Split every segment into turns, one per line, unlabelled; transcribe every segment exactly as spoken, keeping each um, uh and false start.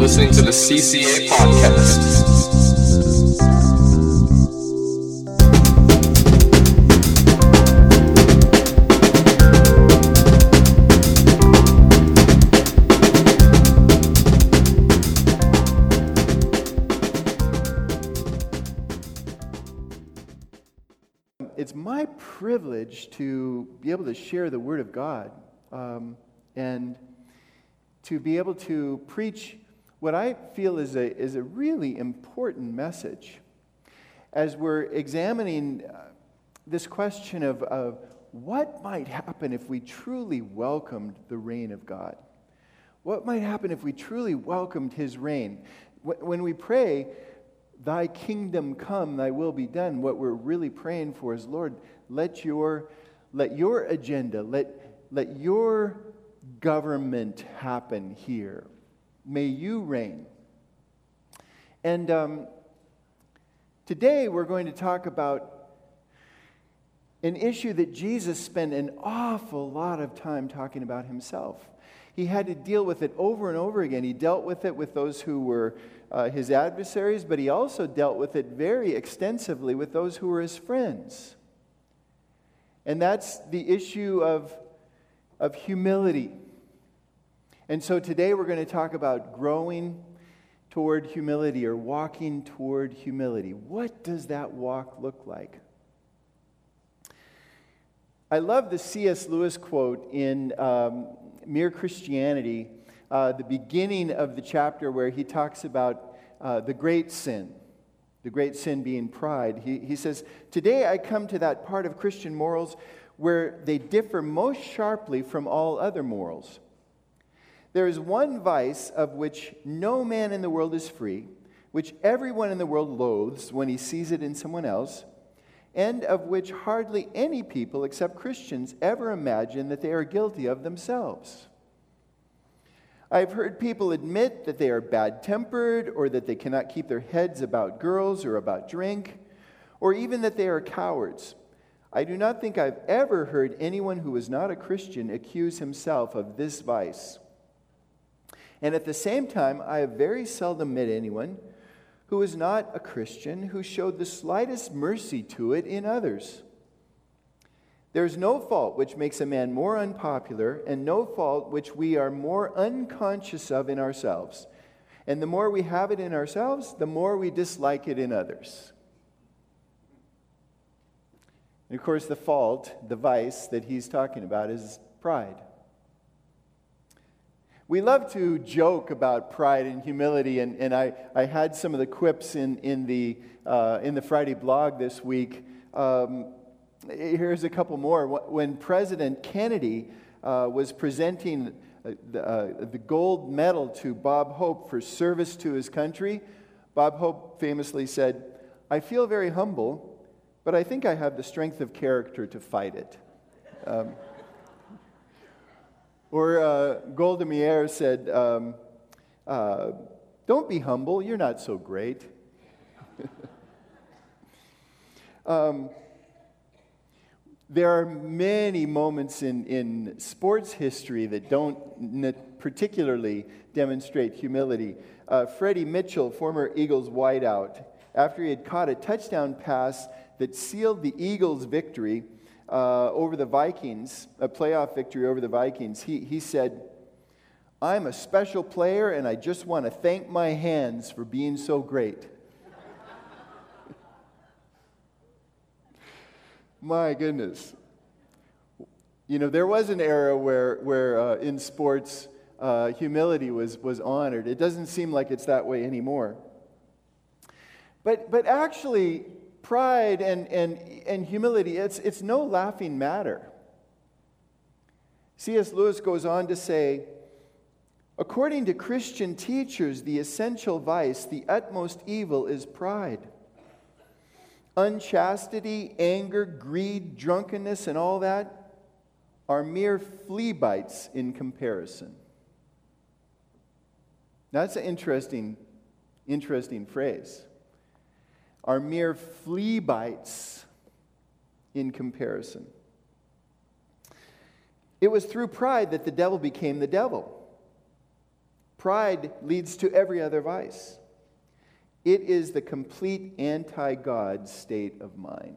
listening to the C C A Podcast.
It's my privilege to be able to share the Word of God um, and to be able to preach what I feel is a, is a really important message as we're examining uh, this question of, of what might happen if we truly welcomed the reign of God. What might happen if we truly welcomed His reign? When we pray, "Thy kingdom come, thy will be done," what we're really praying for is, Lord, let your, let your agenda, let, let your government happen here. May you reign. And um, today we're going to talk about an issue that Jesus spent an awful lot of time talking about himself. He had to deal with it over and over again. He dealt with it with those who were uh, his adversaries, but he also dealt with it very extensively with those who were his friends. And that's the issue of, of humility. And so today we're going to talk about growing toward humility or walking toward humility. What does that walk look like? I love the C S Lewis quote in um, Mere Christianity, uh, the beginning of the chapter where he talks about uh, the great sin, the great sin being pride. He, he says, "Today I come to that part of Christian morals where they differ most sharply from all other morals. There is one vice of which no man in the world is free, which everyone in the world loathes when he sees it in someone else, and of which hardly any people except Christians ever imagine that they are guilty of themselves. I've heard people admit that they are bad-tempered, or that they cannot keep their heads about girls or about drink, or even that they are cowards. I do not think I've ever heard anyone who is not a Christian accuse himself of this vice. And at the same time, I have very seldom met anyone who is not a Christian who showed the slightest mercy to it in others. There is no fault which makes a man more unpopular, and no fault which we are more unconscious of in ourselves. And the more we have it in ourselves, the more we dislike it in others." And of course, the fault, the vice that he's talking about is pride. We love to joke about pride and humility, and, and I, I had some of the quips in, in, the, uh, in the Friday blog this week. Um, here's a couple more. When President Kennedy uh, was presenting the, uh, the gold medal to Bob Hope for service to his country, Bob Hope famously said, "I feel very humble, but I think I have the strength of character to fight it." Um, Or uh, Golda Meir said, um, uh, "Don't be humble, you're not so great." um, there are many moments in, in sports history that don't n- particularly demonstrate humility. Uh, Freddie Mitchell, former Eagles wideout, after he had caught a touchdown pass that sealed the Eagles' victory, Uh, over the Vikings, a playoff victory over the Vikings, he, he said, "I'm a special player and I just want to thank my hands for being so great." My goodness. You know, there was an era where, where uh, in sports, uh, humility was, was honored. It doesn't seem like it's that way anymore. But, but actually, pride and, and, and humility, it's, it's no laughing matter. C S Lewis goes on to say, "According to Christian teachers, the essential vice, the utmost evil is pride. Unchastity, anger, greed, drunkenness, and all that are mere flea bites in comparison." That's an interesting, interesting phrase. Are mere flea bites in comparison. It was through pride that the devil became the devil. Pride leads to every other vice. It is the complete anti-God state of mind.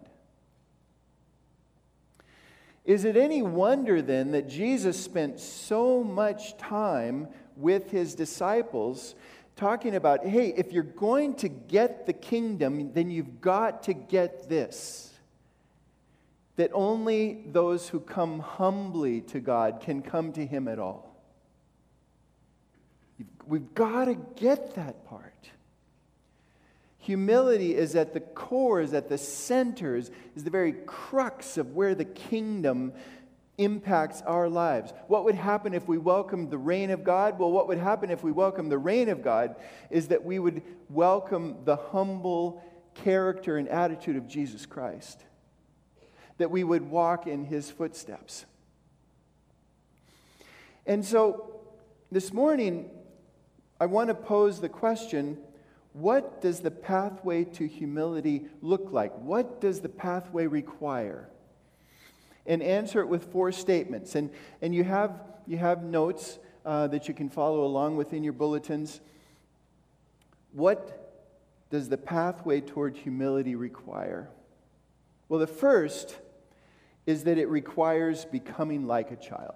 Is it any wonder then that Jesus spent so much time with his disciples talking about, hey, if you're going to get the kingdom, then you've got to get this. That only those who come humbly to God can come to him at all. We've got to get that part. Humility is at the core, is at the center, is, is the very crux of where the kingdom impacts our lives. What would happen if we welcomed the reign of God? Well, what would happen if we welcomed the reign of God is that we would welcome the humble character and attitude of Jesus Christ. That we would walk in his footsteps. And so, this morning, I want to pose the question, what does the pathway to humility look like? What does the pathway require? And answer it with four statements. And, and you have, you have notes uh, that you can follow along with in your bulletins. What does the pathway toward humility require? Well, the first is that it requires becoming like a child.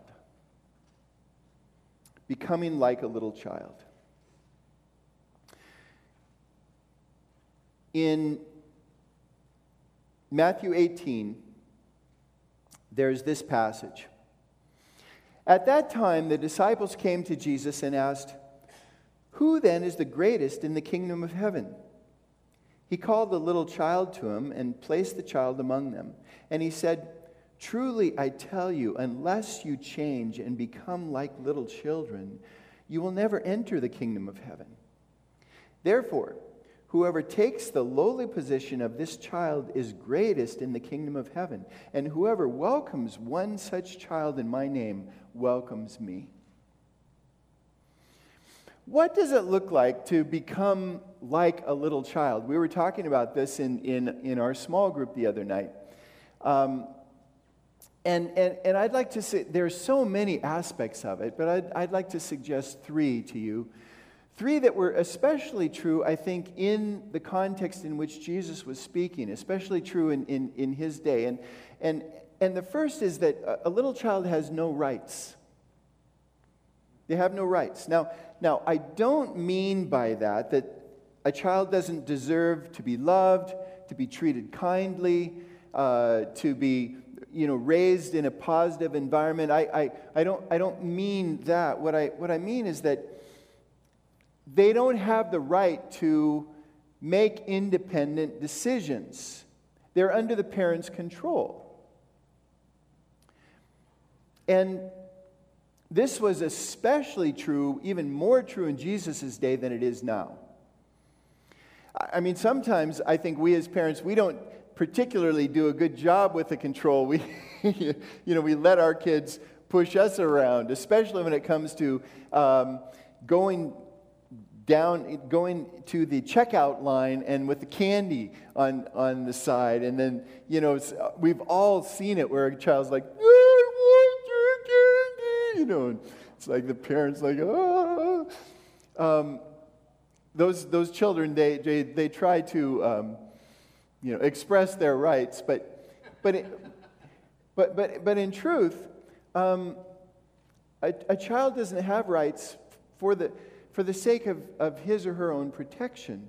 Becoming like a little child. In Matthew eighteen, there's this passage. At that time, the disciples came to Jesus and asked, "Who then is the greatest in the kingdom of heaven?" He called the little child to him and placed the child among them. And he said, "Truly, I tell you, unless you change and become like little children, you will never enter the kingdom of heaven. Therefore, whoever takes the lowly position of this child is greatest in the kingdom of heaven. And whoever welcomes one such child in my name welcomes me." What does it look like to become like a little child? We were talking about this in, in, in our small group the other night. Um, and, and, and I'd like to say, there's so many aspects of it, but I'd, I'd like to suggest three to you. Three that were especially true, I think, in the context in which Jesus was speaking, especially true in, in, in his day. And, and, and the first is that a little child has no rights. They have no rights. Now, now, I don't mean by that that a child doesn't deserve to be loved, to be treated kindly, uh, to be, you know, raised in a positive environment. I, I, I don't, I don't mean that. What I, what I mean is that they don't have the right to make independent decisions. They're under the parents' control. And this was especially true, even more true in Jesus' day than it is now. I mean, sometimes I think we as parents, we don't particularly do a good job with the control. We, you know, we let our kids push us around, especially when it comes to um, going down, going to the checkout line and with the candy on, on the side. And then, you know, we've all seen it where a child's like, "I want your candy," you know, and it's like the parents like, "Oh." Um, those those children, they they, they try to, um, you know, express their rights, but but it, but but but in truth, um, a, a child doesn't have rights for the for the sake of, of his or her own protection.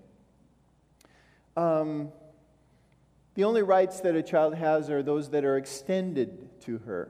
Um, the only rights that a child has are those that are extended to her.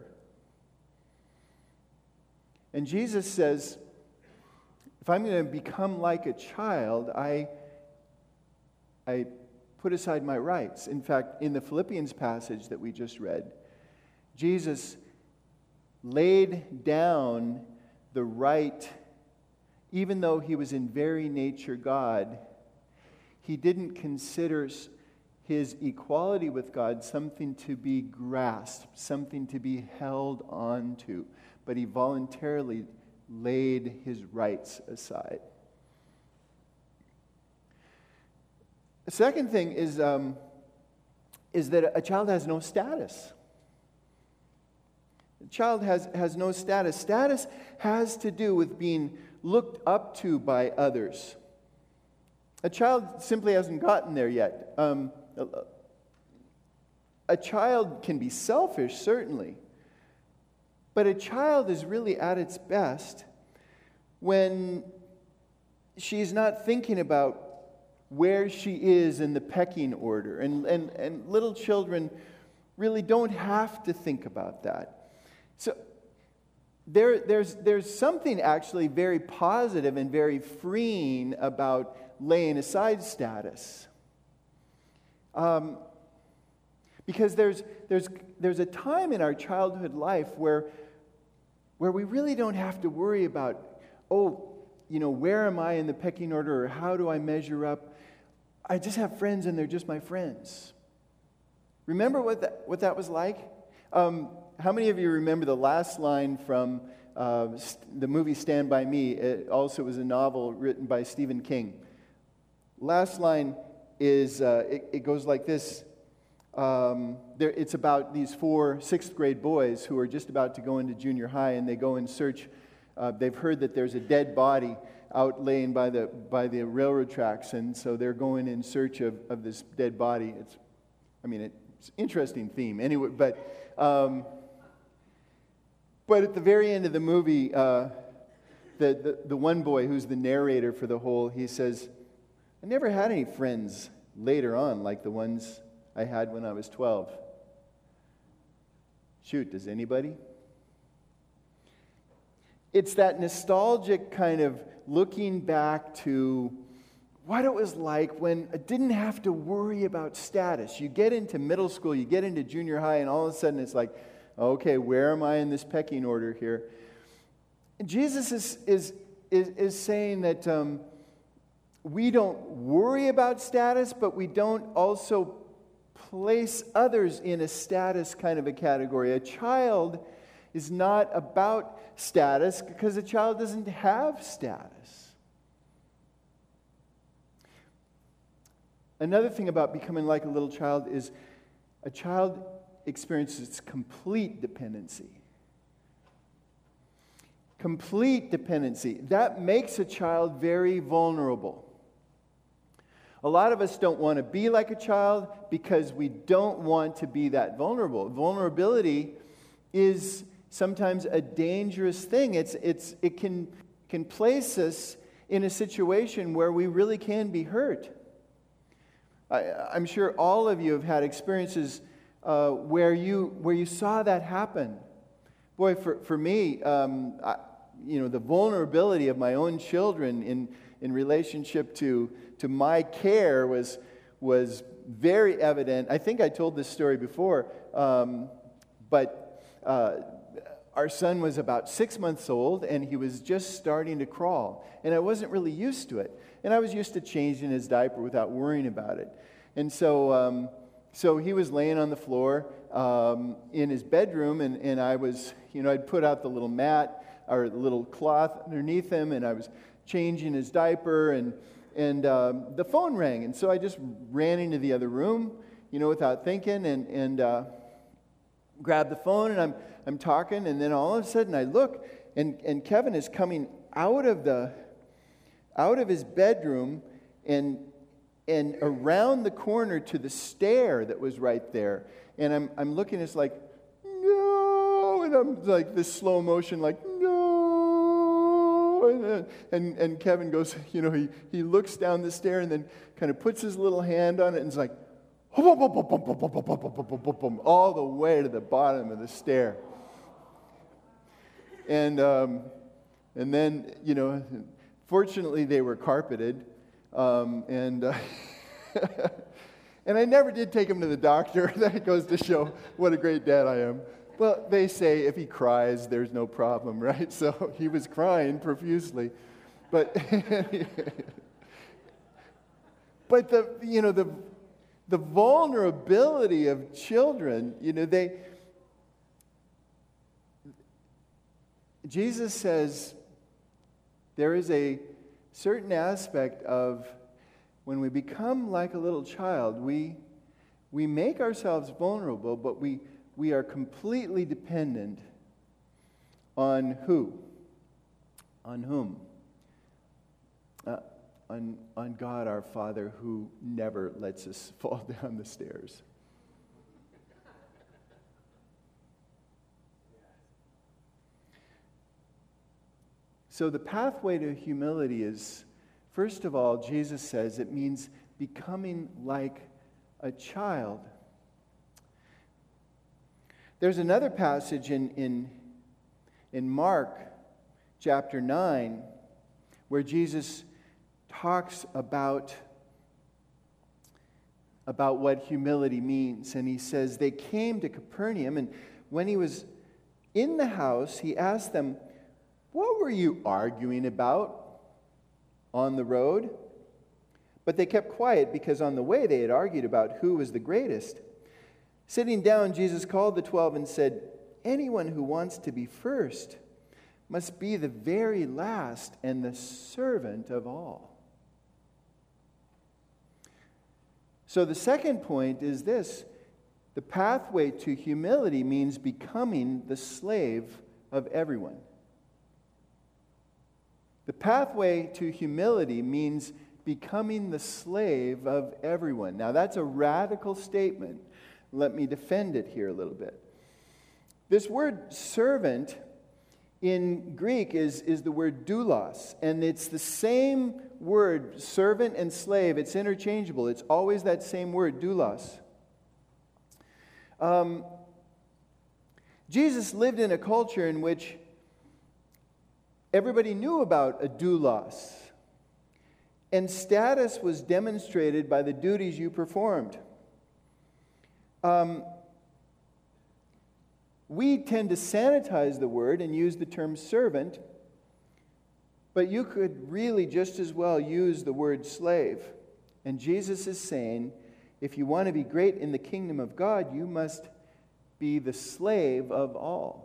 And Jesus says, if I'm going to become like a child, I, I put aside my rights. In fact, in the Philippians passage that we just read, Jesus laid down the right. Even though he was in very nature God, he didn't consider his equality with God something to be grasped, something to be held on to, but he voluntarily laid his rights aside. The second thing is, um, is that a child has no status. A child has, has no status. Status has to do with being looked up to by others. A child simply hasn't gotten there yet. Um, a, a child can be selfish, certainly. But a child is really at its best when she's not thinking about where she is in the pecking order. And, and, and little children really don't have to think about that. So there, there's, there's something actually very positive and very freeing about laying aside status. Um, because there's, there's, there's a time in our childhood life where, where we really don't have to worry about, oh, you know, where am I in the pecking order, or how do I measure up? I just have friends and they're just my friends. Remember what that, what that was like? Um, how many of you remember the last line from uh, the movie Stand By Me? It also was a novel written by Stephen King. Last line is, uh, it, it goes like this. Um, there, it's about these four sixth grade boys who are just about to go into junior high, and they go in search. Uh, they've heard that there's a dead body out laying by the by the railroad tracks, and so they're going in search of, of this dead body. It's, I mean, it's an interesting theme. Anyway, but um, but at the very end of the movie, uh, the, the the one boy who's the narrator for the whole, he says, "I never had any friends later on like the ones I had when I was twelve." Shoot, does anybody? It's that nostalgic kind of looking back to what it was like when I didn't have to worry about status. You get into middle school, you get into junior high, and all of a sudden it's like, okay, where am I in this pecking order here? And Jesus is, is, is, is saying that um, we don't worry about status, but we don't also place others in a status kind of a category. A child is not about status because a child doesn't have status. Another thing about becoming like a little child is a child experiences complete dependency. Complete dependency. That makes a child very vulnerable. A lot of us don't want to be like a child because we don't want to be that vulnerable. Vulnerability is sometimes a dangerous thing. It's, it's, it can, can place us in a situation where we really can be hurt. I, I'm sure all of you have had experiences uh, where you where you saw that happen. Boy, for, for me, um, I, you know, the vulnerability of my own children in, in relationship to, to my care was, was very evident. I think I told this story before, um, but uh, our son was about six months old, and he was just starting to crawl. And I wasn't really used to it. And I was used to changing his diaper without worrying about it. And so um, so he was laying on the floor um, in his bedroom, and, and I was, you know, I'd put out the little mat or the little cloth underneath him, and I was changing his diaper, and, and um, the phone rang. And so I just ran into the other room, you know, without thinking, and, and uh, grabbed the phone, and I'm I'm talking, and then all of a sudden I look, and, and Kevin is coming out of the out of his bedroom and and around the corner to the stair that was right there. And I'm I'm looking, it's like, no, and I'm like this slow motion, like, no, and and, and Kevin goes, you know, he, he looks down the stair and then kind of puts his little hand on it and is like, all the way to the bottom of the stair. And um, and then, you know, fortunately they were carpeted, um, and uh, and I never did take him to the doctor. That goes to show what a great dad I am. Well, they say if he cries, there's no problem, right? So he was crying profusely, but but the you know the the vulnerability of children, you know, they. Jesus says there is a certain aspect of when we become like a little child, we we make ourselves vulnerable, but we, we are completely dependent On who? On whom? Uh, on, on God our Father, who never lets us fall down the stairs. So the pathway to humility is, first of all, Jesus says it means becoming like a child. There's another passage in, in, in Mark chapter nine where Jesus talks about, about what humility means. And he says, they came to Capernaum, and when he was in the house, he asked them, what were you arguing about on the road? But they kept quiet because on the way they had argued about who was the greatest. Sitting down, Jesus called the twelve and said, anyone who wants to be first must be the very last and the servant of all. So the second point is this: the pathway to humility means becoming the slave of everyone. The pathway to humility means becoming the slave of everyone. Now, that's a radical statement. Let me defend it here a little bit. This word servant in Greek is, is the word doulos, and it's the same word, servant and slave. It's interchangeable. It's always that same word, doulos. Um, Jesus lived in a culture in which everybody knew about a doulos, and status was demonstrated by the duties you performed. Um, we tend to sanitize the word and use the term servant, but you could really just as well use the word slave. And Jesus is saying, if you want to be great in the kingdom of God, you must be the slave of all.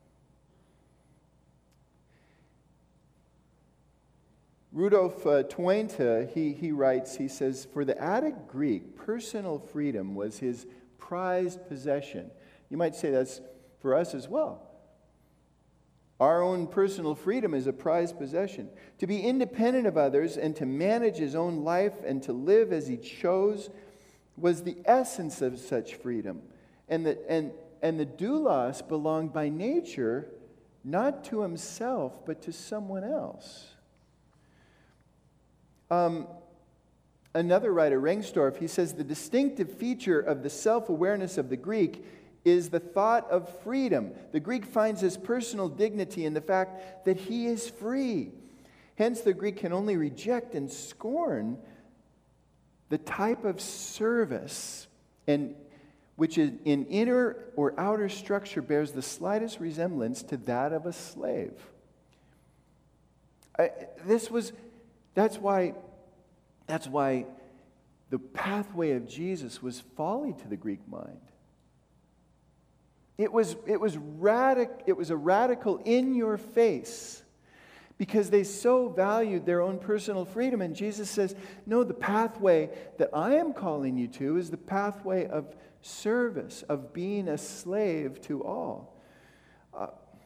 Rudolf uh, Twente, he, he writes, he says, for the Attic Greek, personal freedom was his prized possession. You might say that's for us as well. Our own personal freedom is a prized possession. To be independent of others and to manage his own life and to live as he chose was the essence of such freedom. And the, and, and the doulos belonged by nature not to himself, but to someone else. Um, another writer, Rengstorff, he says the distinctive feature of the self-awareness of the Greek is the thought of freedom. The Greek finds his personal dignity in the fact that he is free. Hence, the Greek can only reject and scorn the type of service and which is in inner or outer structure bears the slightest resemblance to that of a slave. I, this was... That's why, that's why the pathway of Jesus was folly to the Greek mind. It was, it was, radic, it was a radical in your face because they so valued their own personal freedom. And Jesus says, no, the pathway that I am calling you to is the pathway of service, of being a slave to all. Uh,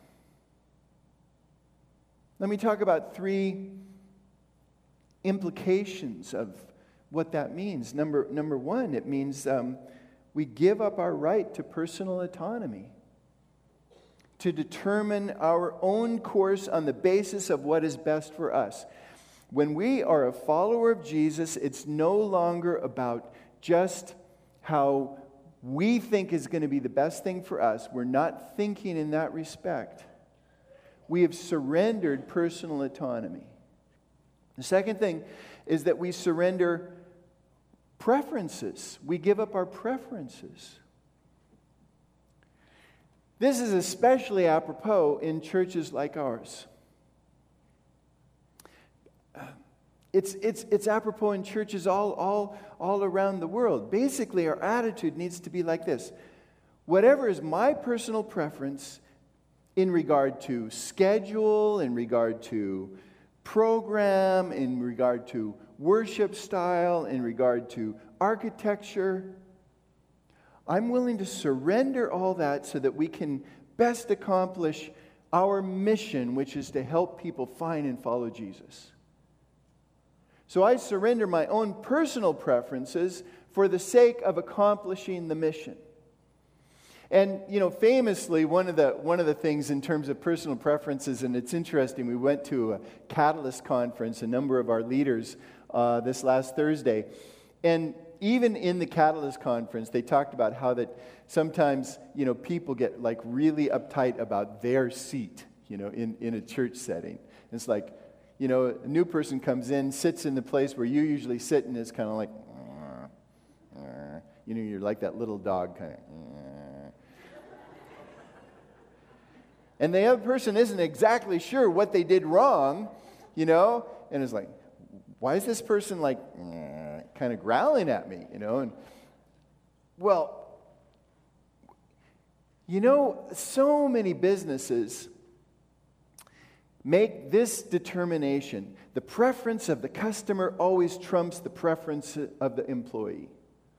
let me talk about three implications of what that means. Number, number one, it means um, we give up our right to personal autonomy, to determine our own course on the basis of what is best for us. When we are a follower of Jesus, it's no longer about just how we think is going to be the best thing for us. We're not thinking in that respect. We have surrendered personal autonomy. The second thing is that we surrender preferences. We give up our preferences. This is especially apropos in churches like ours. It's, it's, it's apropos in churches all, all, all around the world. Basically, our attitude needs to be like this. Whatever is my personal preference in regard to schedule, in regard to program, in regard to worship style, in regard to architecture, I'm willing to surrender all that so that we can best accomplish our mission, which is to help people find and follow Jesus. So I surrender my own personal preferences for the sake of accomplishing the mission. And, you know, famously, one of the one of the things in terms of personal preferences, and it's interesting, we went to a Catalyst conference, a number of our leaders, uh, this last Thursday. And even in the Catalyst conference, they talked about how that sometimes, you know, people get like really uptight about their seat, you know, in, in a church setting. It's like, you know, a new person comes in, sits in the place where you usually sit, and it's kind of like, uh, uh, you know, you're like that little dog kind of. Uh. And the other person isn't exactly sure what they did wrong, you know, and it's like, why is this person like uh, kind of growling at me, you know? And well, you know, so many businesses make this determination. The preference of the customer always trumps the preference of the employee.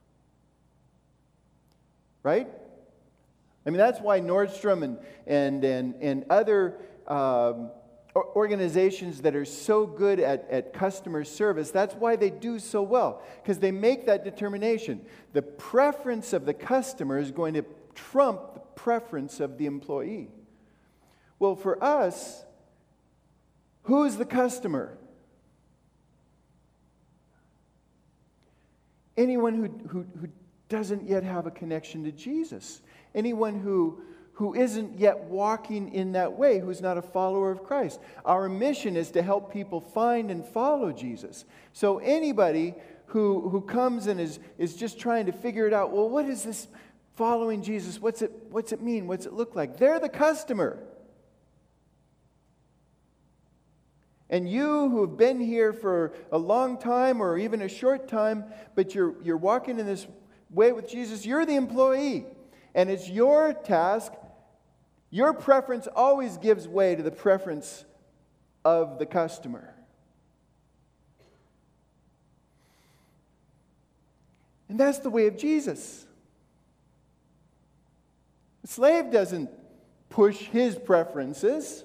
Right? I mean, that's why Nordstrom and and and, and other um, organizations that are so good at, at customer service, that's why they do so well. Because they make that determination. The preference of the customer is going to trump the preference of the employee. Well, for us, who's the customer? Anyone who, who, who doesn't yet have a connection to Jesus. Anyone who, who isn't yet walking in that way, who's not a follower of Christ. Our mission is to help people find and follow Jesus. So anybody who, who comes and is, is just trying to figure it out, well, what is this following Jesus? What's it, what's it mean? What's it look like? They're the customer. And you who have been here for a long time or even a short time, but you're, you're walking in this way with Jesus, you're the employee. And it's your task. Your preference always gives way to the preference of the customer. And that's the way of Jesus. The slave doesn't push his preferences.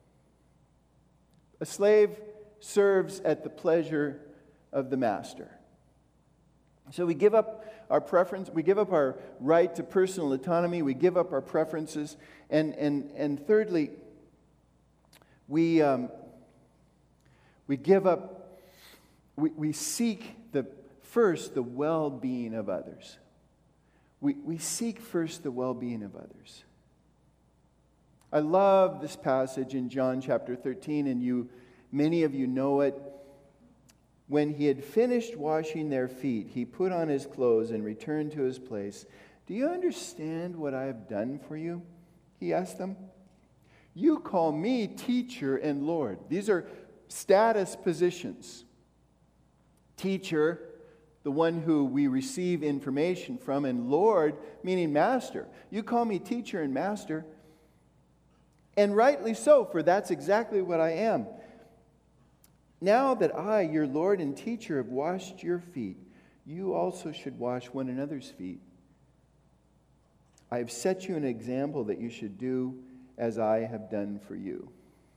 A slave serves at the pleasure of the master. So we give up our preference, we give up our right to personal autonomy, we give up our preferences, and and and thirdly, we um, we give up, we, we seek the first the well-being of others. We we seek first the well-being of others. I love this passage in John chapter thirteen, and you, many of you know it. When he had finished washing their feet, he put on his clothes and returned to his place. Do you understand what I have done for you? He asked them. You call me teacher and Lord. These are status positions. Teacher, the one who we receive information from, and Lord, meaning master. You call me teacher and master. And rightly so, for that's exactly what I am. Now that I, your Lord and teacher, have washed your feet, you also should wash one another's feet. I have set you an example that you should do as I have done for you.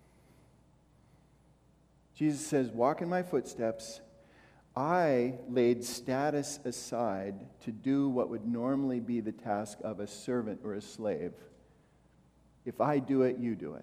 Jesus says, walk in my footsteps. I laid status aside to do what would normally be the task of a servant or a slave. If I do it, you do it.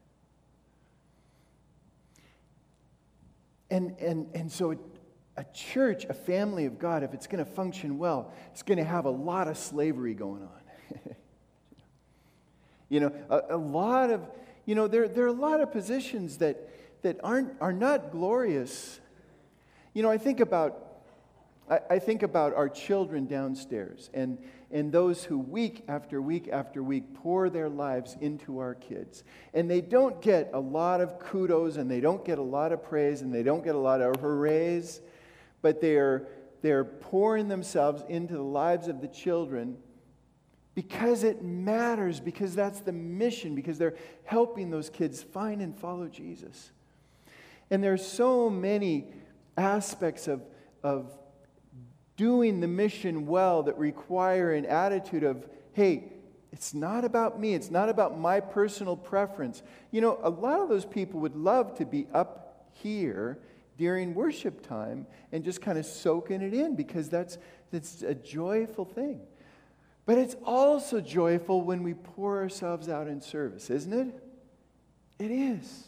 And, and, and so a church, a family of God, if it's going to function well, it's going to have a lot of slavery going on. you know, a, a lot of, you know, there, there are a lot of positions that, that aren't are not glorious. You know, I think about I, I think about our children downstairs and, and those who week after week after week pour their lives into our kids. And they don't get a lot of kudos and they don't get a lot of praise and they don't get a lot of hoorays, but they're they're pouring themselves into the lives of the children because it matters, because that's the mission, because they're helping those kids find and follow Jesus. And there's so many aspects of, of doing the mission well that require an attitude of, hey, It's not about me. It's not about my personal preference. You know, a lot of those people would love to be up here during worship time and just kind of soaking it in, because that's, that's a joyful thing. But it's also joyful when we pour ourselves out in service, isn't it? It is.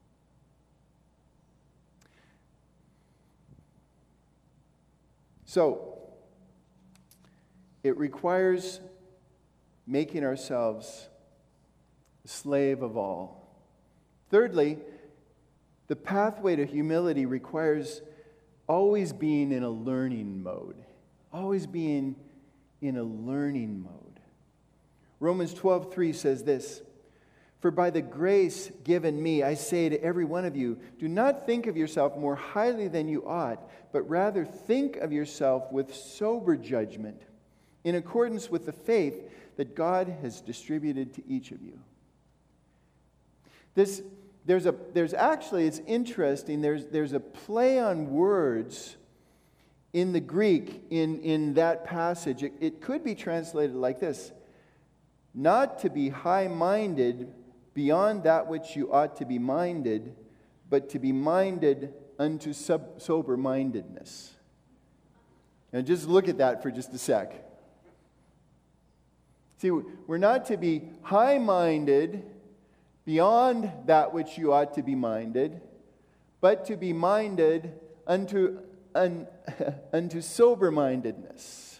So, it requires making ourselves a slave of all. Thirdly, the pathway to humility requires always being in a learning mode. Always being in a learning mode. Romans twelve three says this, "For by the grace given me, I say to every one of you, do not think of yourself more highly than you ought, but rather think of yourself with sober judgment, in accordance with the faith that God has distributed to each of you." This, there's a, there's actually, it's interesting, there's, there's a play on words in the Greek in, in that passage. It, it could be translated like this: not to be high-minded beyond that which you ought to be minded, but to be minded unto sub- sober-mindedness. Now just look at that for just a sec. See, we're not to be high-minded beyond that which you ought to be minded, but to be minded unto, un, unto sober-mindedness.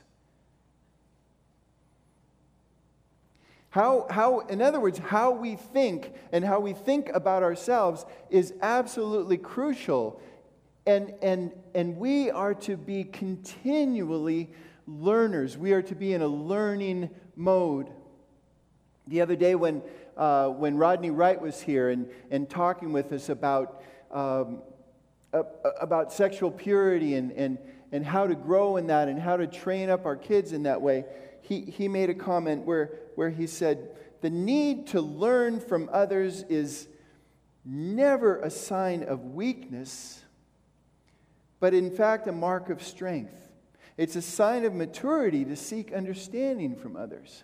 How, how, in other words, how we think and how we think about ourselves is absolutely crucial. And, and, and we are to be continually learners. We are to be in a learning mode. The other day when uh, when Rodney Wright was here and, and talking with us about um, uh, about sexual purity and, and, and how to grow in that and how to train up our kids in that way, he, he made a comment where, where he said, the need to learn from others is never a sign of weakness, but in fact a mark of strength. It's a sign of maturity to seek understanding from others.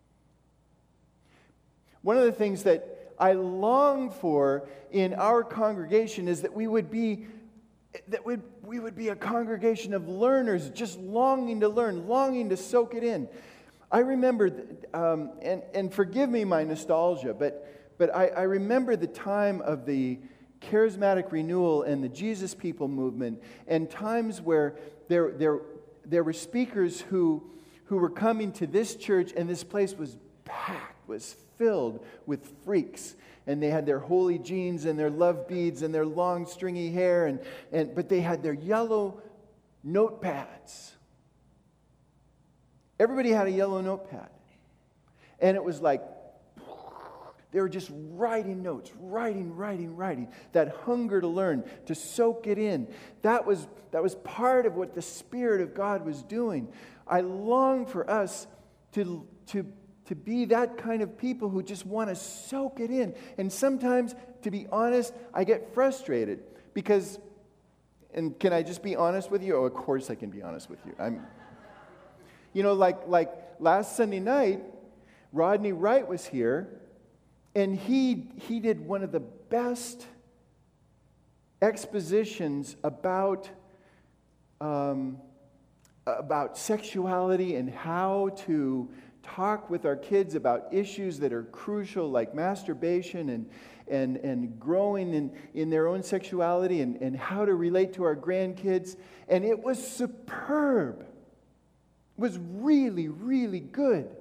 One of the things that I long for in our congregation is that we would be that we, we would be a congregation of learners, just longing to learn, longing to soak it in. I remember, um, and, and forgive me my nostalgia, but, but I, I remember the time of the charismatic renewal and the Jesus People movement, and times where there, there, there were speakers who, who were coming to this church, and this place was packed, was filled with freaks. And they had their holy jeans and their love beads and their long stringy hair, and, and but they had their yellow notepads. Everybody had a yellow notepad. And it was like, they were just writing notes, writing, writing, writing. That hunger to learn, to soak it in. That was, that was part of what the Spirit of God was doing. I long for us to, to, to be that kind of people who just want to soak it in. And sometimes, to be honest, I get frustrated because, and can I just be honest with you? Oh, of course I can be honest with you. I'm, you know, like like last Sunday night, Rodney Wright was here, and he he did one of the best expositions about um, about sexuality and how to talk with our kids about issues that are crucial, like masturbation and and and growing in, in their own sexuality, and, and how to relate to our grandkids. And it was superb. It was really, really good.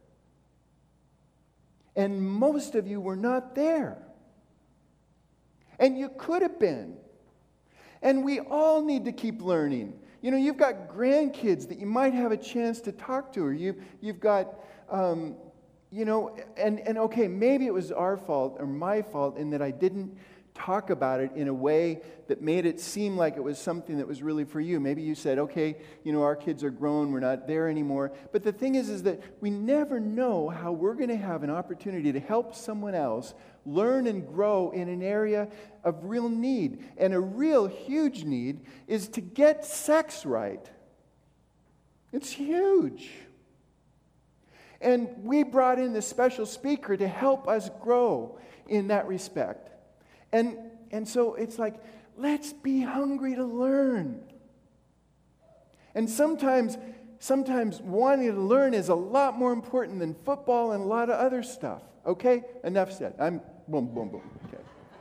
And most of you were not there. And you could have been. And we all need to keep learning. You know, you've got grandkids that you might have a chance to talk to, or you've, you've got, um, you know, and, and okay, maybe it was our fault or my fault in that I didn't talk about it in a way that made it seem like it was something that was really for you. Maybe you said, okay, you know, our kids are grown, we're not there anymore. But the thing is, is that we never know how we're going to have an opportunity to help someone else learn and grow in an area of real need. And a real huge need is to get sex right. It's huge. And we brought in this special speaker to help us grow in that respect. And, and so it's like, let's be hungry to learn. And sometimes, sometimes wanting to learn is a lot more important than football and a lot of other stuff. Okay? Enough said. I'm boom, boom, boom. Okay.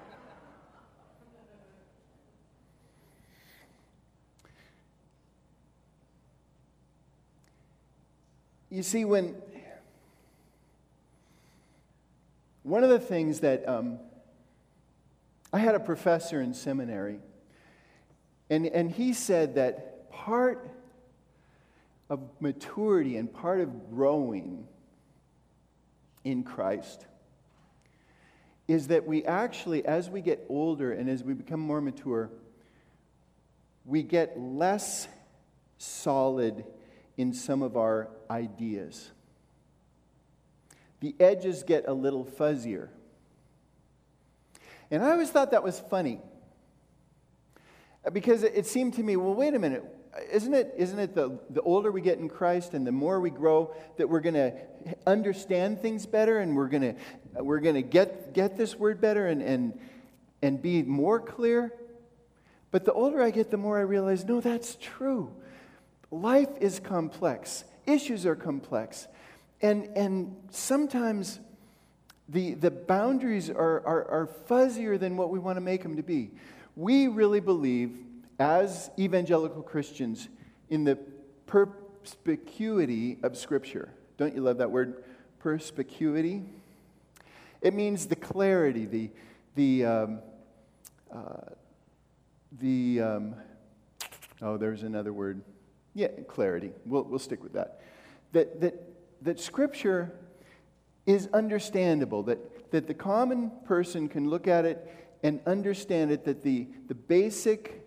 You see, when one of the things that um, I had a professor in seminary, and, and he said that part of maturity and part of growing in Christ is that we actually, as we get older and as we become more mature, we get less solid in some of our ideas. The edges get a little fuzzier. And I always thought that was funny. Because it seemed to me, well, wait a minute. Isn't it, isn't it the, the older we get in Christ and the more we grow that we're going to understand things better and we're going to we're going to get get this word better and, and and be more clear? But the older I get, the more I realize, no, that's true. Life is complex. Issues are complex. And and sometimes the the boundaries are, are, are fuzzier than what we want to make them to be. We really believe, as evangelical Christians, in the perspicuity of Scripture. Don't you love that word, perspicuity? It means the clarity, the the um, uh, the um, oh, there's another word. Yeah, clarity. We'll we'll stick with that. That that that Scripture is understandable. That that the common person can look at it and understand it. That the the basic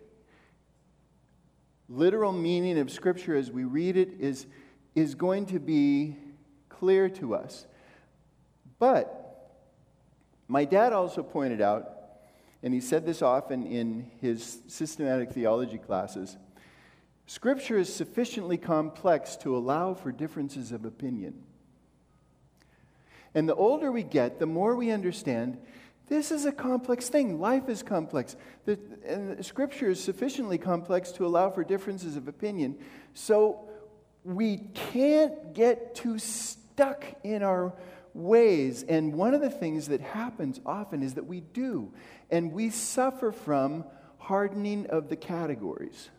literal meaning of Scripture as we read it is, is going to be clear to us. But my dad also pointed out, and he said this often in his systematic theology classes, Scripture is sufficiently complex to allow for differences of opinion. And the older we get, the more we understand this is a complex thing. Life is complex. The, and the Scripture is sufficiently complex to allow for differences of opinion. So we can't get too stuck in our ways. And one of the things that happens often is that we do. And we suffer from hardening of the categories.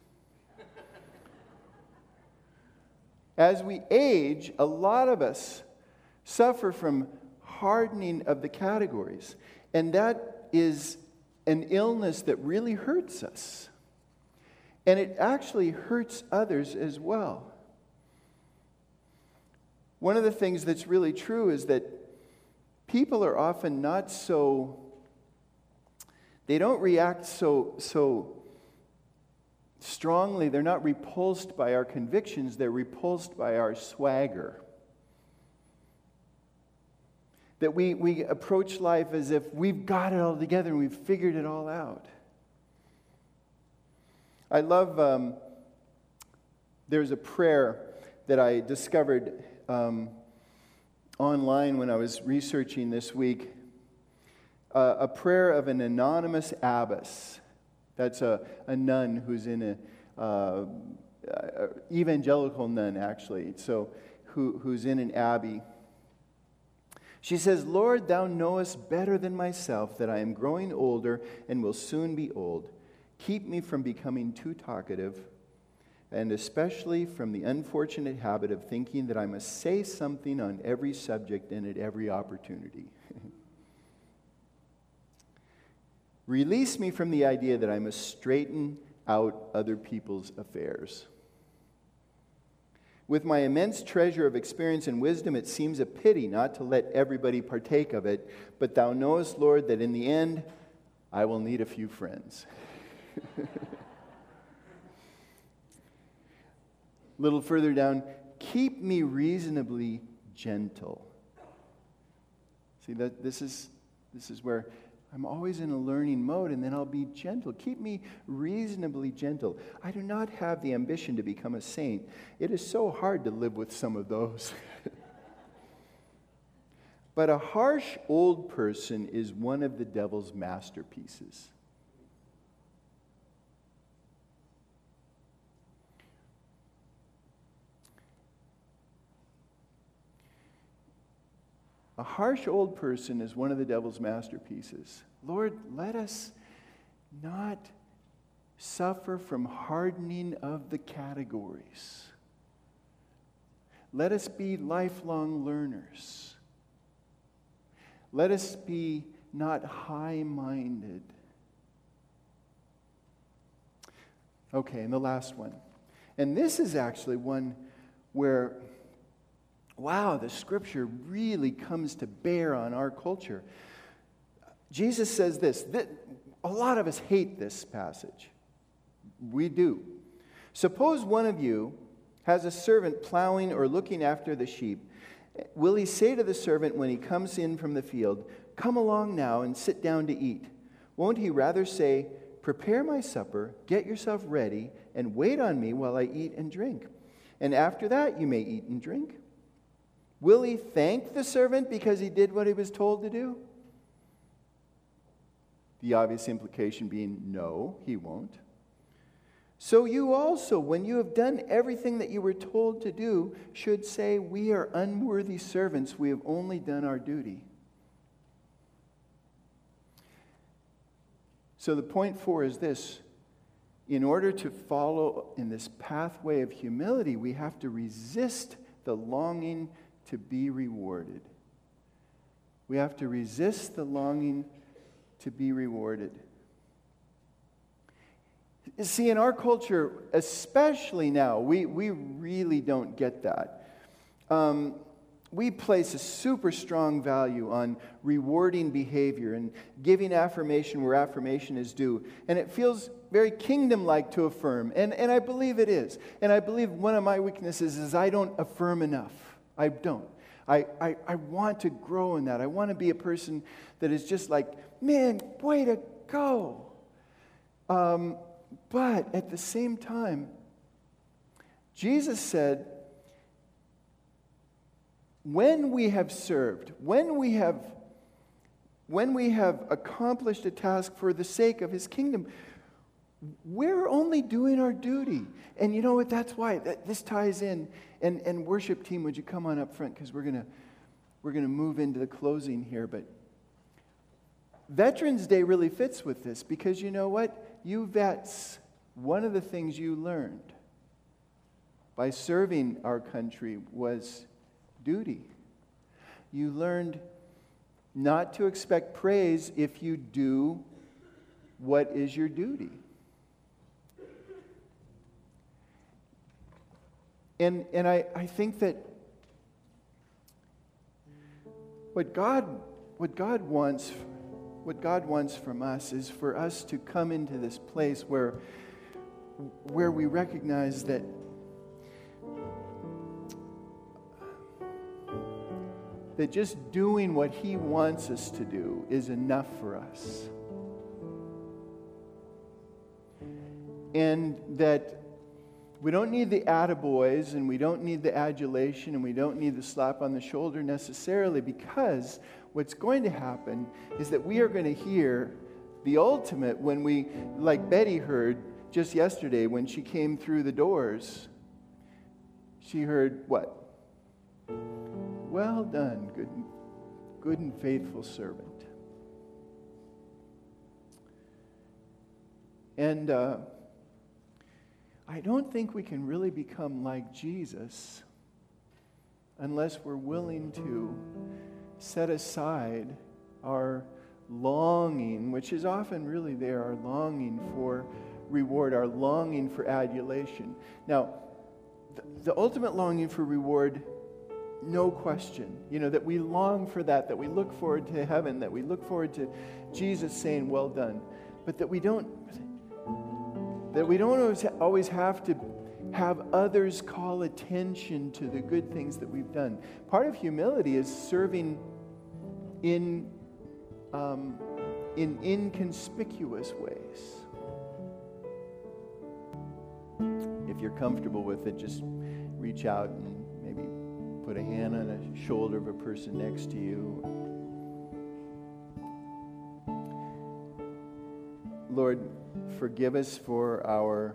As we age, a lot of us suffer from hardening of the categories. And that is an illness that really hurts us. And it actually hurts others as well. One of the things that's really true is that people are often not so, they don't react so, so strongly. They're not repulsed by our convictions. They're repulsed by our swagger. That we, we approach life as if we've got it all together and we've figured it all out. I love, um, there's a prayer that I discovered um, online when I was researching this week. Uh, a prayer of an anonymous abbess. That's a, a nun who's in a, uh, a evangelical nun, actually, so who, who's in an abbey. She says, Lord, thou knowest better than myself that I am growing older and will soon be old. Keep me from becoming too talkative, and especially from the unfortunate habit of thinking that I must say something on every subject and at every opportunity. Release me from the idea that I must straighten out other people's affairs. With my immense treasure of experience and wisdom, it seems a pity not to let everybody partake of it. But thou knowest, Lord, that in the end, I will need a few friends. A little further down, keep me reasonably gentle. See, that this is this is where I'm always in a learning mode, and then I'll be gentle. Keep me reasonably gentle. I do not have the ambition to become a saint. It is so hard to live with some of those. But a harsh old person is one of the devil's masterpieces. A harsh old person is one of the devil's masterpieces. Lord, let us not suffer from hardening of the categories. Let us be lifelong learners. Let us be not high-minded. Okay, and the last one. And this is actually one where, wow, the scripture really comes to bear on our culture. Jesus says this. That, a lot of us hate this passage. We do. Suppose one of you has a servant plowing or looking after the sheep. Will he say to the servant when he comes in from the field, "Come along now and sit down to eat"? Won't he rather say, "Prepare my supper, get yourself ready, and wait on me while I eat and drink? And after that you may eat and drink"? Will he thank the servant because he did what he was told to do? The obvious implication being, no, he won't. So you also, when you have done everything that you were told to do, should say, "We are unworthy servants. We have only done our duty." So the point four is this. In order to follow in this pathway of humility, we have to resist the longing to be rewarded. We have to resist the longing to be rewarded. See, in our culture, especially now, we, we really don't get that. Um, we place a super strong value on rewarding behavior and giving affirmation where affirmation is due. And it feels very kingdom-like to affirm. And, and I believe it is. And I believe one of my weaknesses is I don't affirm enough. I don't. I, I, I want to grow in that. I want to be a person that is just like, man, way to go. Um, but at the same time, Jesus said, when we have served, when we have, when we have accomplished a task for the sake of His kingdom, we're only doing our duty. And you know what? That's why that, this ties in. And, and worship team, would you come on up front? Because we're gonna we're gonna move into the closing here. But Veterans Day really fits with this because you know what? You vets, one of the things you learned by serving our country was duty. You learned not to expect praise if you do what is your duty. And and I, I think that what God what God wants what God wants from us is for us to come into this place where where we recognize that that just doing what He wants us to do is enough for us. And that we don't need the attaboys, and we don't need the adulation, and we don't need the slap on the shoulder necessarily, because what's going to happen is that we are going to hear the ultimate when we, like Betty heard just yesterday when she came through the doors. She heard what? Well done, good, good and faithful servant. And uh, I don't think we can really become like Jesus unless we're willing to set aside our longing, which is often really there, our longing for reward, our longing for adulation. Now, the, the ultimate longing for reward, no question, you know, that we long for that, that we look forward to heaven, that we look forward to Jesus saying, well done, but that we don't That we don't always, always have to have others call attention to the good things that we've done. Part of humility is serving in, um, in inconspicuous ways. If you're comfortable with it, just reach out and maybe put a hand on the shoulder of a person next to you. Lord, forgive us for our,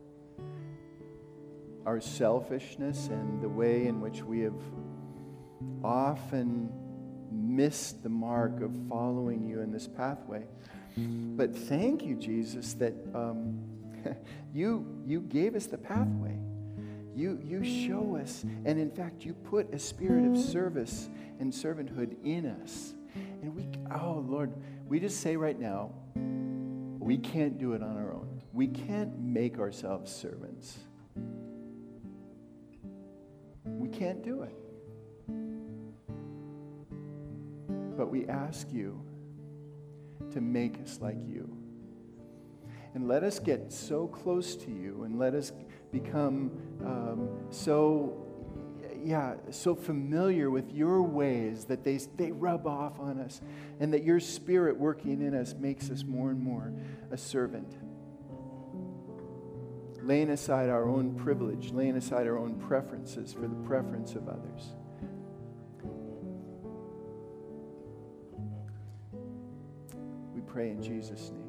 our selfishness and the way in which we have often missed the mark of following you in this pathway. But thank you, Jesus, that um, you, you gave us the pathway. You, you show us, and in fact, you put a spirit of service and servanthood in us. And we, oh Lord, we just say right now, we can't do it on our own. We can't make ourselves servants. We can't do it. But we ask you to make us like you. And let us get so close to you, and let us become um, so, yeah, so familiar with your ways that they, they rub off on us, and that your Spirit working in us makes us more and more a servant. Laying aside our own privilege, laying aside our own preferences for the preference of others. We pray in Jesus' name.